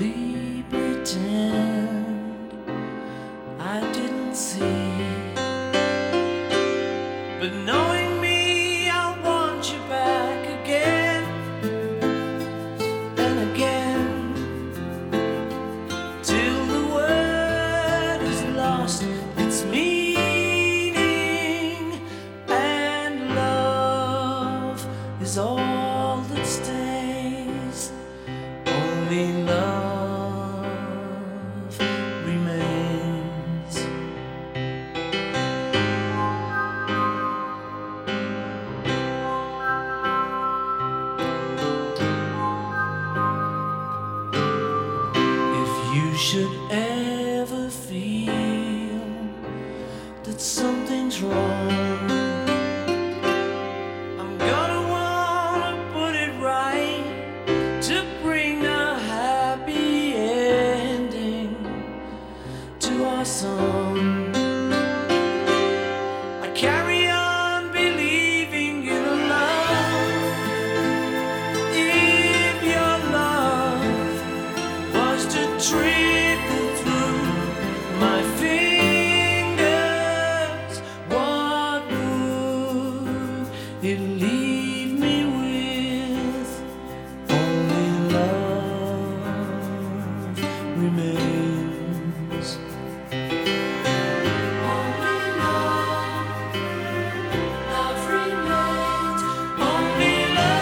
boldly pretend I didn't see. But knowing me, I want you back again and again, till the word is lost its meaning, and love is all that stays. Only love remains. If you should ever feel that something's wrong, I'm gonna wanna put it right to bring a happy ending to our song. I carry on believing in a love. If your love was to trickle through my fingers, what would it leave me with? Only love remains. Only love remains. Only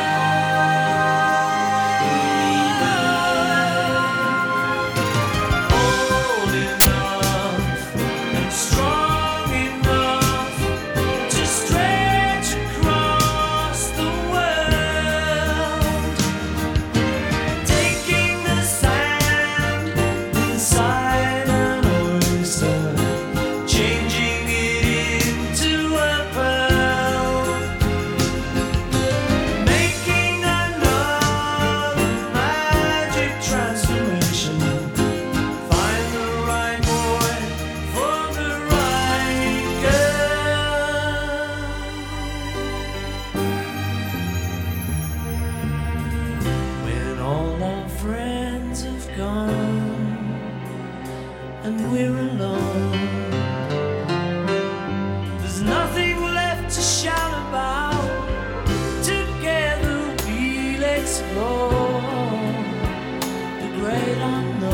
love. Old enough and strong enough to stretch across the world, taking the sand inside an oyster, changing it into a pearl, making another magic transformation. Find the right boy for the right girl. When all our friends have gone and we're alone, there's nothing left to shout about. Together we'll explore the great unknown.